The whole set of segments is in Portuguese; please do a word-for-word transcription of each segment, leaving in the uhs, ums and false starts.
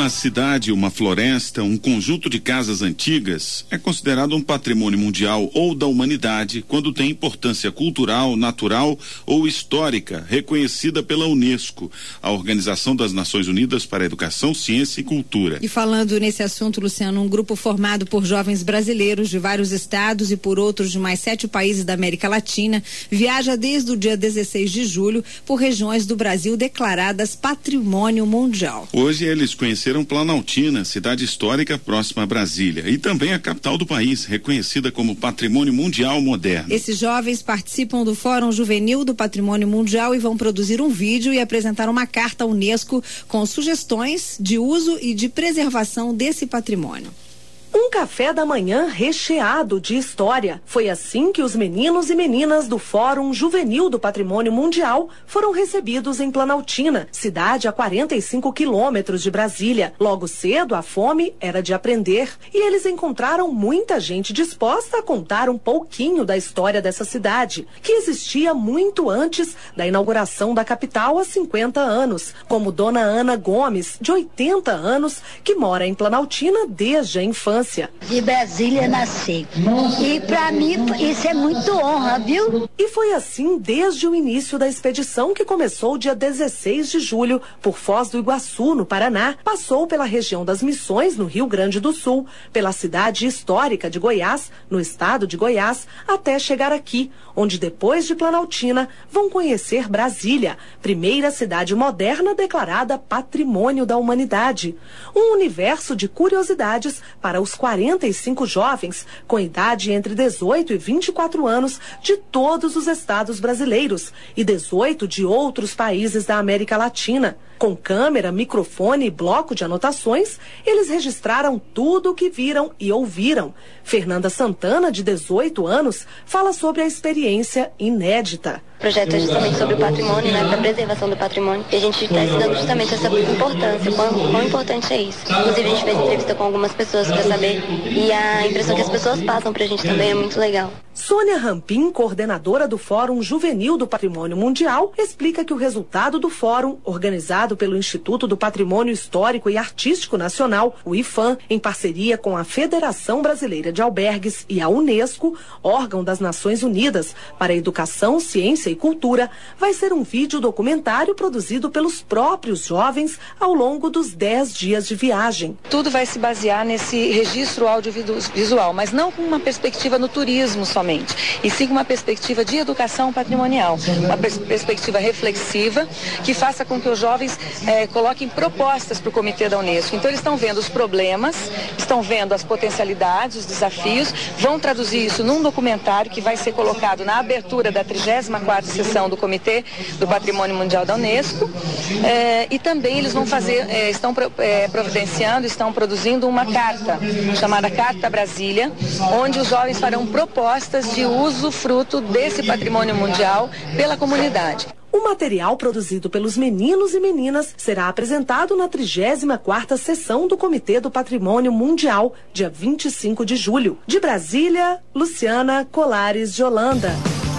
Uma cidade, uma floresta, um conjunto de casas antigas é considerado um patrimônio mundial ou da humanidade quando tem importância cultural, natural ou histórica reconhecida pela Unesco, a Organização das Nações Unidas para a Educação, Ciência e Cultura. E falando nesse assunto, Luciano, um grupo formado por jovens brasileiros de vários estados e por outros de mais sete países da América Latina viaja desde o dia dezesseis de julho por regiões do Brasil declaradas Patrimônio Mundial. Hoje eles conheceram Planaltina, cidade histórica próxima a Brasília, e também a capital do país, reconhecida como Patrimônio Mundial Moderno. Esses jovens participam do Fórum Juvenil do Patrimônio Mundial e vão produzir um vídeo e apresentar uma carta à Unesco com sugestões de uso e de preservação desse patrimônio. Um café da manhã recheado de história. Foi assim que os meninos e meninas do Fórum Juvenil do Patrimônio Mundial foram recebidos em Planaltina, cidade a quarenta e cinco quilômetros de Brasília. Logo cedo, a fome era de aprender e eles encontraram muita gente disposta a contar um pouquinho da história dessa cidade, que existia muito antes da inauguração da capital há cinquenta anos, como Dona Ana Gomes, de oitenta anos, que mora em Planaltina desde a infância. De Brasília nasci. E pra mim isso é muito honra, viu? E foi assim desde o início da expedição, que começou dia dezesseis de julho por Foz do Iguaçu, no Paraná, passou pela região das Missões, no Rio Grande do Sul, pela cidade histórica de Goiás, no estado de Goiás, até chegar aqui, onde depois de Planaltina vão conhecer Brasília, primeira cidade moderna declarada Patrimônio da Humanidade. Um universo de curiosidades para os quarenta e cinco jovens com idade entre dezoito e vinte e quatro anos de todos os estados brasileiros e dezoito de outros países da América Latina. Com câmera, microfone e bloco de anotações, eles registraram tudo o que viram e ouviram. Fernanda Santana, de dezoito anos, fala sobre a experiência inédita. O projeto é justamente sobre o patrimônio, né, para a preservação do patrimônio. E a gente está estudando justamente essa importância, quão, quão importante é isso. Inclusive, a gente fez entrevista com algumas pessoas para saber, e a impressão que as pessoas passam para a gente também é muito legal. Sônia Rampin, coordenadora do Fórum Juvenil do Patrimônio Mundial, explica que o resultado do fórum, organizado pelo Instituto do Patrimônio Histórico e Artístico Nacional, o IFAM, em parceria com a Federação Brasileira de Albergues e a Unesco, órgão das Nações Unidas para a Educação, Ciência e Cultura, vai ser um vídeo documentário produzido pelos próprios jovens ao longo dos dez dias de viagem. Tudo vai se basear nesse registro audiovisual, mas não com uma perspectiva no turismo somente, e sim com uma perspectiva de educação patrimonial, uma pers- perspectiva reflexiva que faça com que os jovens eh, coloquem propostas para o Comitê da Unesco. Então eles estão vendo os problemas, estão vendo as potencialidades, os desafios, vão traduzir isso num documentário que vai ser colocado na abertura da trigésima quarta sessão do Comitê do Patrimônio Mundial da Unesco, eh, e também eles vão fazer, eh, estão eh, providenciando, estão produzindo uma carta chamada Carta Brasília, onde os jovens farão propostas de uso fruto desse patrimônio mundial pela comunidade. O material produzido pelos meninos e meninas será apresentado na trigésima quarta sessão do Comitê do Patrimônio Mundial, dia vinte e cinco de julho. De Brasília, Luciana Colares de Holanda.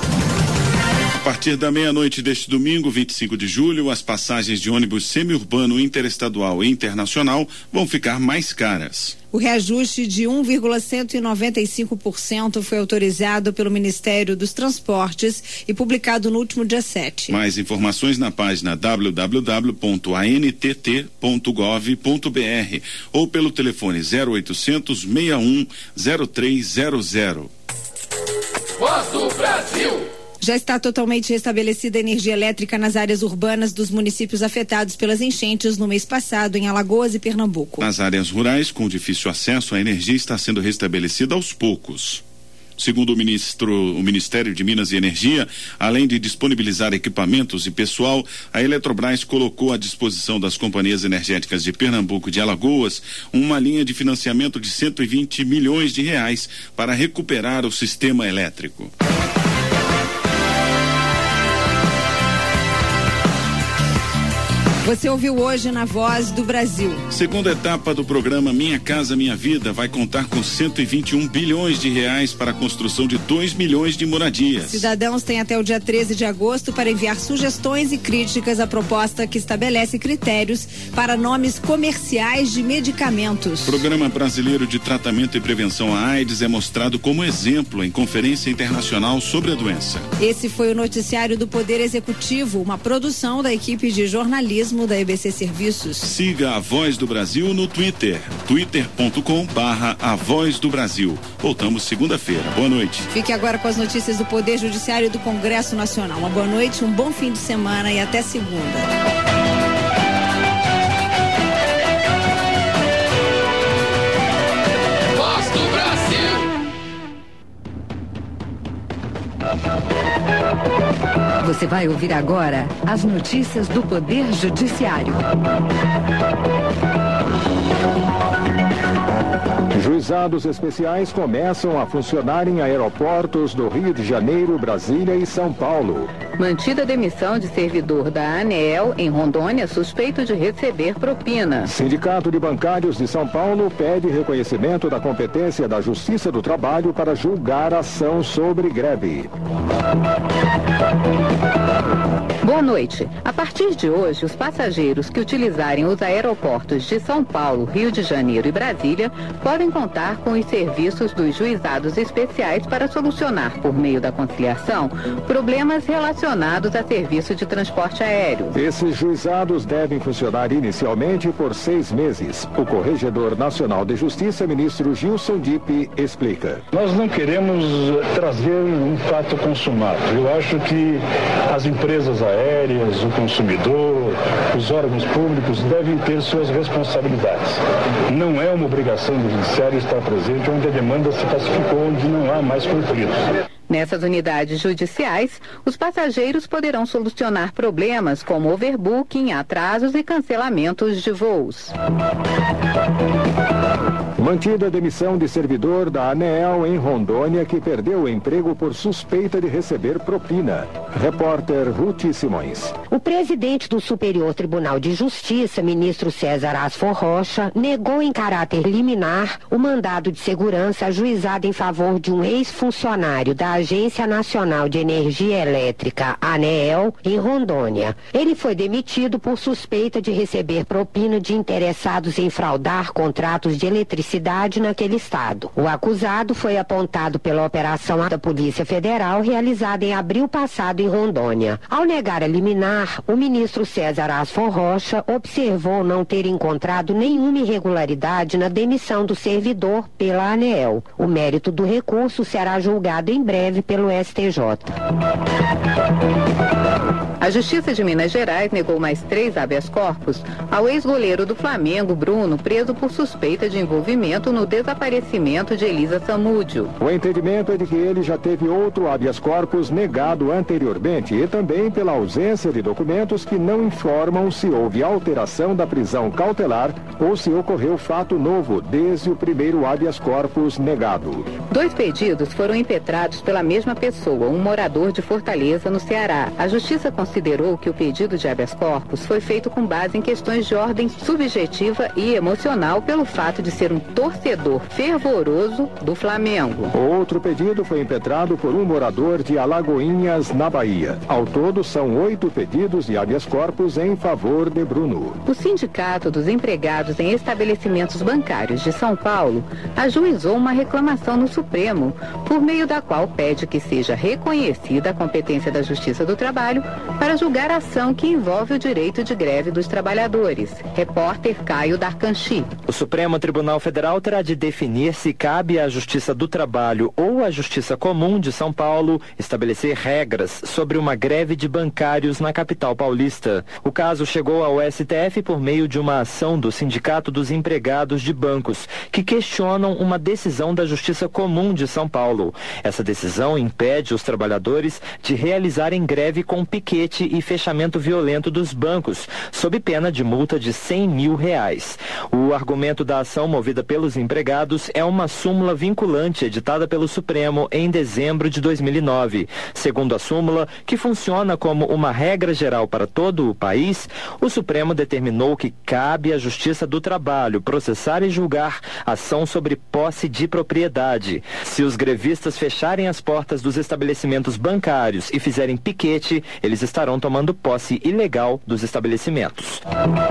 A partir da meia-noite deste domingo, vinte e cinco de julho, as passagens de ônibus semiurbano interestadual e internacional vão ficar mais caras. O reajuste de um vírgula cento e noventa e cinco por cento foi autorizado pelo Ministério dos Transportes e publicado no último dia sete. Mais informações na página w w w ponto a n t t ponto gov ponto b r ou pelo telefone zero oitocentos, sessenta e um, zero três zero zero. Voz do Brasil. Já está totalmente restabelecida a energia elétrica nas áreas urbanas dos municípios afetados pelas enchentes no mês passado em Alagoas e Pernambuco. Nas áreas rurais, com difícil acesso, a energia está sendo restabelecida aos poucos. Segundo o ministro, o Ministério de Minas e Energia, além de disponibilizar equipamentos e pessoal, a Eletrobras colocou à disposição das companhias energéticas de Pernambuco e de Alagoas uma linha de financiamento de cento e vinte milhões de reais para recuperar o sistema elétrico. Você ouviu hoje na Voz do Brasil. Segunda etapa do programa Minha Casa Minha Vida vai contar com cento e vinte e um bilhões de reais para a construção de dois milhões de moradias. Cidadãos têm até o dia treze de agosto para enviar sugestões e críticas à proposta que estabelece critérios para nomes comerciais de medicamentos. O Programa Brasileiro de Tratamento e Prevenção à AIDS é mostrado como exemplo em conferência internacional sobre a doença. Esse foi o noticiário do Poder Executivo, uma produção da equipe de jornalismo da E B C Serviços. Siga a Voz do Brasil no Twitter, twitter ponto com barra a Voz do Brasil. Voltamos segunda-feira. Boa noite. Fique agora com as notícias do Poder Judiciário do Congresso Nacional. Uma boa noite, um bom fim de semana e até segunda. Voz do Brasil. Você vai ouvir agora as notícias do Poder Judiciário. Juizados especiais começam a funcionar em aeroportos do Rio de Janeiro, Brasília e São Paulo. Mantida a demissão de servidor da ANEEL em Rondônia, suspeito de receber propina. Sindicato de Bancários de São Paulo pede reconhecimento da competência da Justiça do Trabalho para julgar ação sobre greve. Boa noite. A partir de hoje, os passageiros que utilizarem os aeroportos de São Paulo, Rio de Janeiro e Brasília podem contar com os serviços dos juizados especiais para solucionar, por meio da conciliação, problemas relacionados a serviço de transporte aéreo. Esses juizados devem funcionar inicialmente por seis meses. O Corregedor Nacional de Justiça, ministro Gilson Dipp, explica. Nós não queremos trazer um fato consumado. Eu acho que as empresas aéreas, o consumidor, os órgãos públicos devem ter suas responsabilidades. Não é uma obrigação do judiciário estar presente onde a demanda se pacificou, onde não há mais conflitos. Nessas unidades judiciais, os passageiros poderão solucionar problemas como overbooking, atrasos e cancelamentos de voos. Mantida a demissão de servidor da ANEEL em Rondônia que perdeu o emprego por suspeita de receber propina. Repórter Ruth Simões. O presidente do Superior Tribunal de Justiça, ministro César Asfor Rocha, negou em caráter liminar o mandado de segurança ajuizado em favor de um ex-funcionário da Agência Nacional de Energia Elétrica, ANEEL, em Rondônia. Ele foi demitido por suspeita de receber propina de interessados em fraudar contratos de eletricidade naquele estado. O acusado foi apontado pela operação da Polícia Federal realizada em abril passado em Rondônia. Ao negar a liminar, o ministro César Asfor Rocha observou não ter encontrado nenhuma irregularidade na demissão do servidor pela ANEEL. O mérito do recurso será julgado em breve pelo S T J. A Justiça de Minas Gerais negou mais três habeas corpus ao ex-goleiro do Flamengo, Bruno, preso por suspeita de envolvimento no desaparecimento de Elisa Samúdio. O entendimento é de que ele já teve outro habeas corpus negado anteriormente e também pela ausência de documentos que não informam se houve alteração da prisão cautelar ou se ocorreu fato novo desde o primeiro habeas corpus negado. Dois pedidos foram impetrados pela mesma pessoa, um morador de Fortaleza, no Ceará. A Justiça considerou que o pedido de habeas corpus foi feito com base em questões de ordem subjetiva e emocional pelo fato de ser um torcedor fervoroso do Flamengo. Outro pedido foi impetrado por um morador de Alagoinhas, na Bahia. Ao todo, são oito pedidos de habeas corpus em favor de Bruno. O Sindicato dos Empregados em Estabelecimentos Bancários de São Paulo ajuizou uma reclamação no Supremo, por meio da qual pede que seja reconhecida a competência da Justiça do Trabalho para julgar a ação que envolve o direito de greve dos trabalhadores. Repórter Caio Darcanchi. O Supremo Tribunal Federal terá de definir se cabe à Justiça do Trabalho ou à Justiça Comum de São Paulo estabelecer regras sobre uma greve de bancários na capital paulista. O caso chegou ao S T F por meio de uma ação do Sindicato dos Empregados de Bancos, que questionam uma decisão da Justiça Comum de São Paulo. Essa decisão impede os trabalhadores de realizarem greve com piquete piquete e fechamento violento dos bancos, sob pena de multa de cem mil reais. O argumento da ação movida pelos empregados é uma súmula vinculante editada pelo Supremo em dezembro de dois mil e nove. Segundo a súmula, que funciona como uma regra geral para todo o país, o Supremo determinou que cabe à Justiça do Trabalho processar e julgar ação sobre posse de propriedade. Se os grevistas fecharem as portas dos estabelecimentos bancários e fizerem piquete, eles estarão tomando posse ilegal dos estabelecimentos.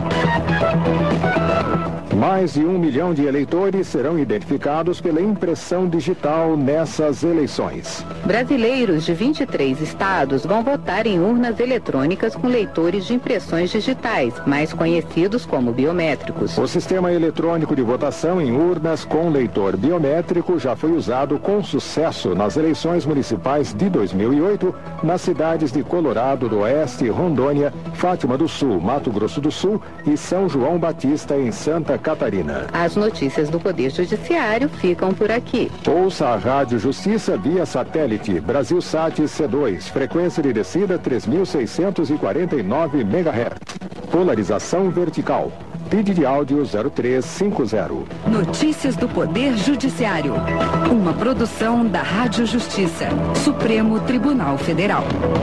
Mais de um milhão de eleitores serão identificados pela impressão digital nessas eleições. Brasileiros de vinte e três estados vão votar em urnas eletrônicas com leitores de impressões digitais, mais conhecidos como biométricos. O sistema eletrônico de votação em urnas com leitor biométrico já foi usado com sucesso nas eleições municipais de dois mil e oito, nas cidades de Colorado do Oeste, Rondônia, Fátima do Sul, Mato Grosso do Sul e São João Batista, em Santa Catarina. As notícias do Poder Judiciário ficam por aqui. Ouça a Rádio Justiça via satélite Brasilsat C dois, frequência de descida três mil seiscentos e quarenta e nove megahertz. Polarização vertical. P I D de áudio zero três cinco zero. Notícias do Poder Judiciário. Uma produção da Rádio Justiça. Supremo Tribunal Federal.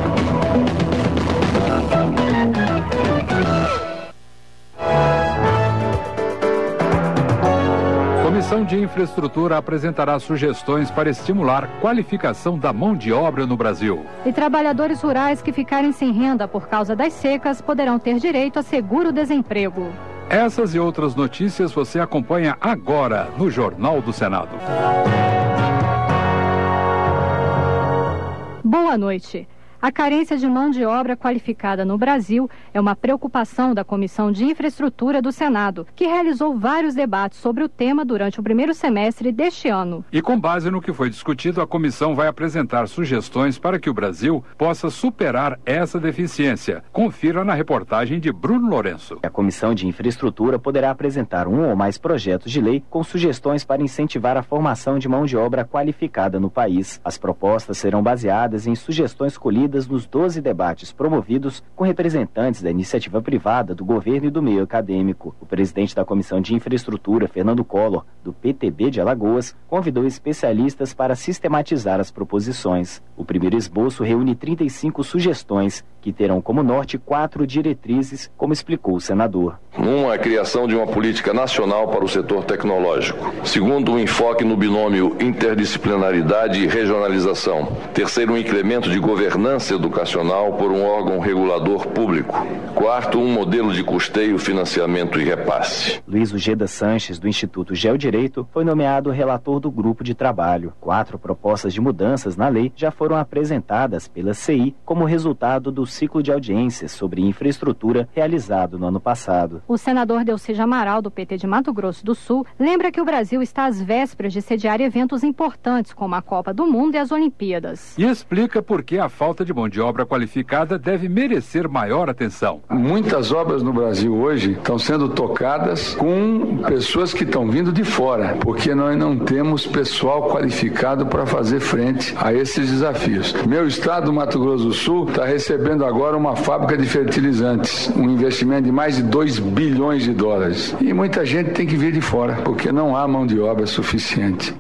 A Comissão de Infraestrutura apresentará sugestões para estimular qualificação da mão de obra no Brasil. E trabalhadores rurais que ficarem sem renda por causa das secas poderão ter direito a seguro-desemprego. Essas e outras notícias você acompanha agora no Jornal do Senado. Boa noite. A carência de mão de obra qualificada no Brasil é uma preocupação da Comissão de Infraestrutura do Senado, que realizou vários debates sobre o tema durante o primeiro semestre deste ano. E com base no que foi discutido, a comissão vai apresentar sugestões para que o Brasil possa superar essa deficiência. Confira na reportagem de Bruno Lourenço. A Comissão de Infraestrutura poderá apresentar um ou mais projetos de lei com sugestões para incentivar a formação de mão de obra qualificada no país. As propostas serão baseadas em sugestões colhidas nos doze debates promovidos com representantes da iniciativa privada, do governo e do meio acadêmico. O presidente da Comissão de Infraestrutura, Fernando Collor, do P T B de Alagoas, convidou especialistas para sistematizar as proposições. O primeiro esboço reúne trinta e cinco sugestões, que terão como norte quatro diretrizes, como explicou o senador. Um, a criação de uma política nacional para o setor tecnológico. Segundo, um enfoque no binômio interdisciplinaridade e regionalização. Terceiro, um incremento de governança educacional por um órgão regulador público. Quarto, um modelo de custeio, financiamento e repasse. Luiz Ugeda Sanches, do Instituto Geodireito, foi nomeado relator do grupo de trabalho. Quatro propostas de mudanças na lei já foram apresentadas pela C I como resultado do ciclo de audiências sobre infraestrutura realizado no ano passado. O senador Delcide Amaral, do P T de Mato Grosso do Sul, lembra que o Brasil está às vésperas de sediar eventos importantes como a Copa do Mundo e as Olimpíadas. E explica por que a falta de mão de obra qualificada deve merecer maior atenção. Muitas obras no Brasil hoje estão sendo tocadas com pessoas que estão vindo de fora, porque nós não temos pessoal qualificado para fazer frente a esses desafios. Meu estado, Mato Grosso do Sul, está recebendo agora uma fábrica de fertilizantes, um investimento de mais de dois bilhões de dólares. E muita gente tem que vir de fora, porque não há mão de obra suficiente.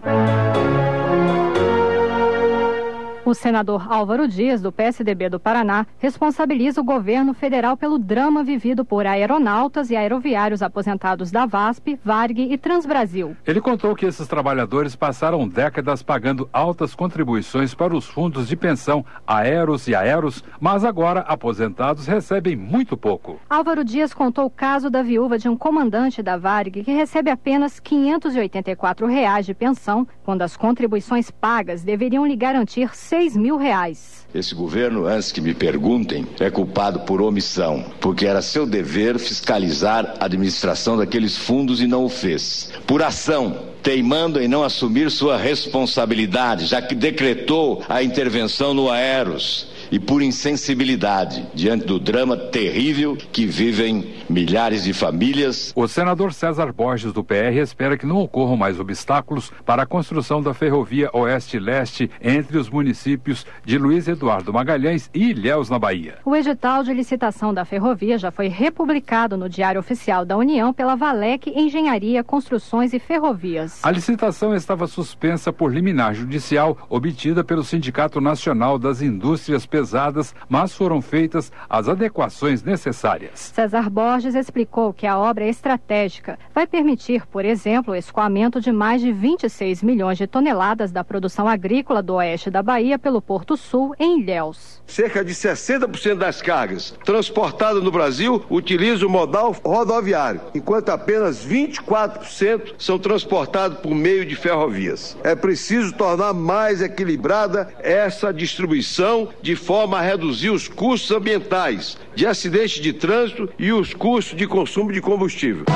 O senador Álvaro Dias, do P S D B do Paraná, responsabiliza o governo federal pelo drama vivido por aeronautas e aeroviários aposentados da VASP, Varg e Transbrasil. Ele contou que esses trabalhadores passaram décadas pagando altas contribuições para os fundos de pensão Aeros e Aeros, mas agora aposentados recebem muito pouco. Álvaro Dias contou o caso da viúva de um comandante da Varg que recebe apenas quinhentos e oitenta e quatro reais de pensão, quando as contribuições pagas deveriam lhe garantir seis mil reais. Esse governo, antes que me perguntem, é culpado por omissão, porque era seu dever fiscalizar a administração daqueles fundos e não o fez. Por ação, teimando em não assumir sua responsabilidade, já que decretou a intervenção no Aeros e por insensibilidade diante do drama terrível que vivem milhares de famílias. O senador César Borges, do P R, espera que não ocorram mais obstáculos para a construção da ferrovia Oeste-Leste entre os municípios de Luiz Eduardo Magalhães e Ilhéus, na Bahia. O edital de licitação da ferrovia já foi republicado no Diário Oficial da União pela Valec Engenharia, Construções e Ferrovias. A licitação estava suspensa por liminar judicial obtida pelo Sindicato Nacional das Indústrias Pesadas, mas foram feitas as adequações necessárias. César Borges explicou que a obra é estratégica. Vai permitir, por exemplo, o escoamento de mais de vinte e seis milhões de toneladas da produção agrícola do oeste da Bahia pelo Porto Sul, em Ilhéus. Cerca de sessenta por cento das cargas transportadas no Brasil utilizam o modal rodoviário, enquanto apenas vinte e quatro por cento são transportados por meio de ferrovias. É preciso tornar mais equilibrada essa distribuição de forma a reduzir os custos ambientais, de acidentes de trânsito e os custos de consumo de combustível.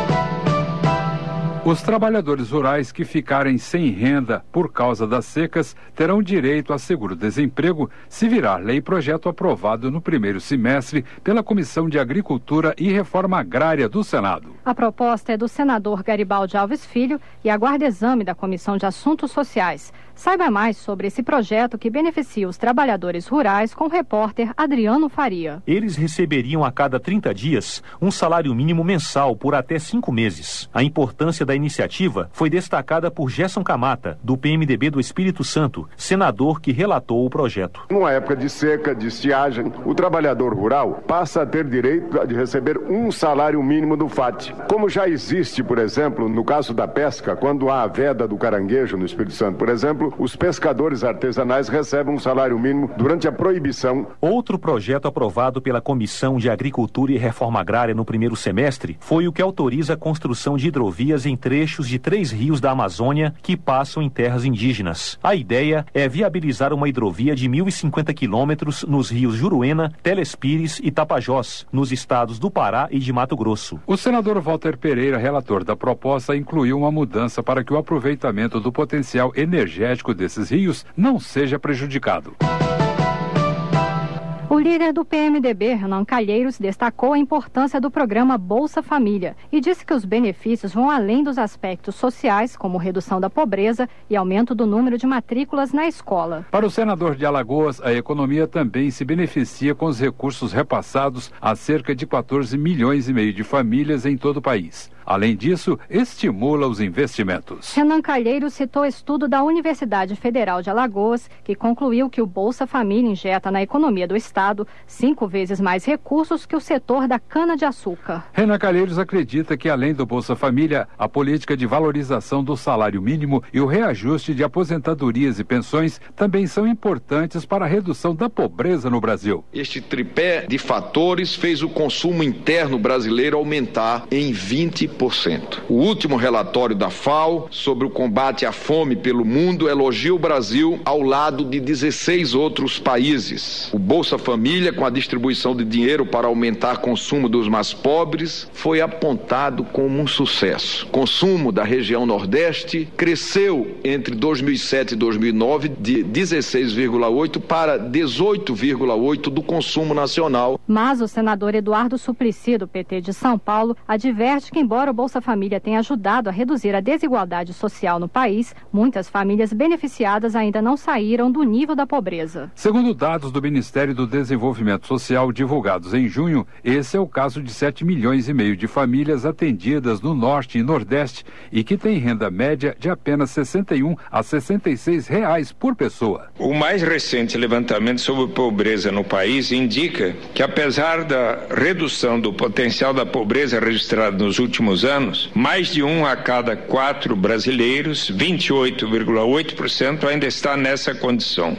Os trabalhadores rurais que ficarem sem renda por causa das secas terão direito a seguro-desemprego se virar lei projeto aprovado no primeiro semestre pela Comissão de Agricultura e Reforma Agrária do Senado. A proposta é do senador Garibaldi Alves Filho e aguarda exame da Comissão de Assuntos Sociais. Saiba mais sobre esse projeto que beneficia os trabalhadores rurais com o repórter Adriano Faria. Eles receberiam a cada trinta dias um salário mínimo mensal por até cinco meses. A importância da iniciativa foi destacada por Gerson Camata, do P M D B do Espírito Santo, senador que relatou o projeto. Numa época de seca, de estiagem, o trabalhador rural passa a ter direito de receber um salário mínimo do F A T. Como já existe, por exemplo, no caso da pesca, quando há a veda do caranguejo no Espírito Santo, por exemplo, os pescadores artesanais recebem um salário mínimo durante a proibição. Outro projeto aprovado pela Comissão de Agricultura e Reforma Agrária no primeiro semestre foi o que autoriza a construção de hidrovias em trechos de três rios da Amazônia que passam em terras indígenas. A ideia é viabilizar uma hidrovia de mil e cinquenta quilômetros nos rios Juruena, Telespires e Tapajós, nos estados do Pará e de Mato Grosso. O senador Walter Pereira, relator da proposta, incluiu uma mudança para que o aproveitamento do potencial energético desses rios não seja prejudicado. O líder do P M D B, Renan Calheiros, destacou a importância do programa Bolsa Família e disse que os benefícios vão além dos aspectos sociais, como redução da pobreza e aumento do número de matrículas na escola. Para o senador de Alagoas, a economia também se beneficia com os recursos repassados a cerca de quatorze milhões e meio de famílias em todo o país. Além disso, estimula os investimentos. Renan Calheiros citou estudo da Universidade Federal de Alagoas, que concluiu que o Bolsa Família injeta na economia do estado cinco vezes mais recursos que o setor da cana-de-açúcar. Renan Calheiros acredita que, além do Bolsa Família, a política de valorização do salário mínimo e o reajuste de aposentadorias e pensões também são importantes para a redução da pobreza no Brasil. Este tripé de fatores fez o consumo interno brasileiro aumentar em vinte por cento. O último relatório da F A O sobre o combate à fome pelo mundo elogia o Brasil ao lado de dezesseis outros países. O Bolsa Família, com a distribuição de dinheiro para aumentar consumo dos mais pobres, foi apontado como um sucesso. Consumo da região Nordeste cresceu entre dois mil e sete e dois mil e nove de dezesseis vírgula oito para dezoito vírgula oito do consumo nacional. Mas o senador Eduardo Suplicy, do P T de São Paulo, adverte que, embora o Bolsa Família tenha ajudado a reduzir a desigualdade social no país, muitas famílias beneficiadas ainda não saíram do nível da pobreza. Segundo dados do Ministério do Desenvolvimento Social divulgados em junho, esse é o caso de sete milhões e meio de famílias atendidas no Norte e Nordeste e que têm renda média de apenas sessenta e um a sessenta e seis reais por pessoa. O mais recente levantamento sobre pobreza no país indica que, apesar da redução do potencial da pobreza registrada nos últimos anos, mais de um a cada quatro brasileiros, vinte e oito vírgula oito por cento, ainda está nessa condição.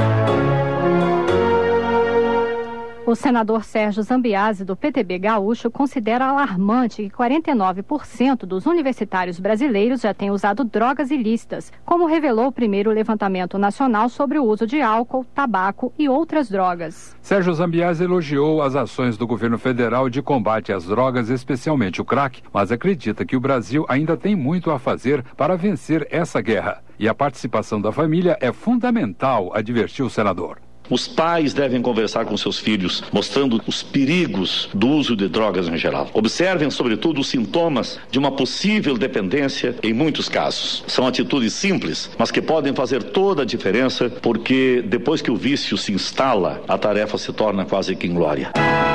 O senador Sérgio Zambiase, do P T B gaúcho, considera alarmante que quarenta e nove por cento dos universitários brasileiros já têm usado drogas ilícitas, como revelou o primeiro levantamento nacional sobre o uso de álcool, tabaco e outras drogas. Sérgio Zambiase elogiou as ações do governo federal de combate às drogas, especialmente o crack, mas acredita que o Brasil ainda tem muito a fazer para vencer essa guerra. E a participação da família é fundamental, advertiu o senador. Os pais devem conversar com seus filhos, mostrando os perigos do uso de drogas em geral. Observem, sobretudo, os sintomas de uma possível dependência em muitos casos. São atitudes simples, mas que podem fazer toda a diferença, porque depois que o vício se instala, a tarefa se torna quase que inglória.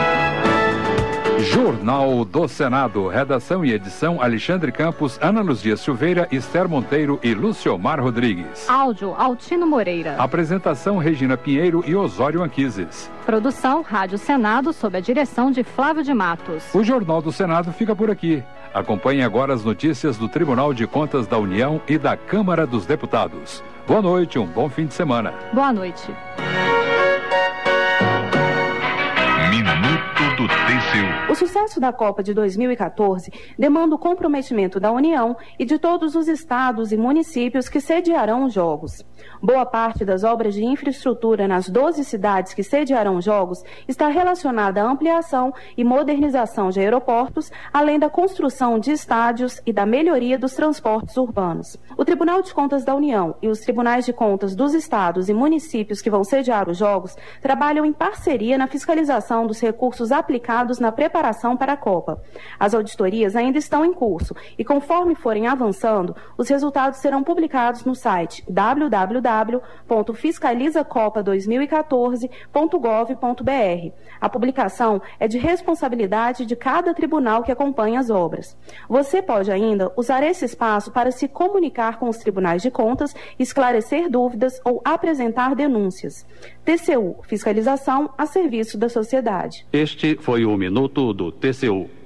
Jornal do Senado. Redação e edição Alexandre Campos, Ana Luzia Silveira, Esther Monteiro e Luciomar Rodrigues. Áudio Altino Moreira. Apresentação Regina Pinheiro e Osório Anquises. Produção Rádio Senado sob a direção de Flávio de Matos. O Jornal do Senado fica por aqui. Acompanhe agora as notícias do Tribunal de Contas da União e da Câmara dos Deputados. Boa noite, um bom fim de semana. Boa noite. Minuto do T C U. O sucesso da Copa de dois mil e quatorze demanda o comprometimento da União e de todos os estados e municípios que sediarão os Jogos. Boa parte das obras de infraestrutura nas doze cidades que sediarão os Jogos está relacionada à ampliação e modernização de aeroportos, além da construção de estádios e da melhoria dos transportes urbanos. O Tribunal de Contas da União e os Tribunais de Contas dos estados e municípios que vão sediar os Jogos trabalham em parceria na fiscalização dos recursos aplicados na preparação para a Copa. As auditorias ainda estão em curso e, conforme forem avançando, os resultados serão publicados no site w w w ponto fiscaliza copa dois mil e quatorze ponto gov ponto b r. A publicação é de responsabilidade de cada tribunal que acompanha as obras. Você pode ainda usar esse espaço para se comunicar com os tribunais de contas, esclarecer dúvidas ou apresentar denúncias. T C U, fiscalização a serviço da sociedade. Este foi o Minuto do T C U.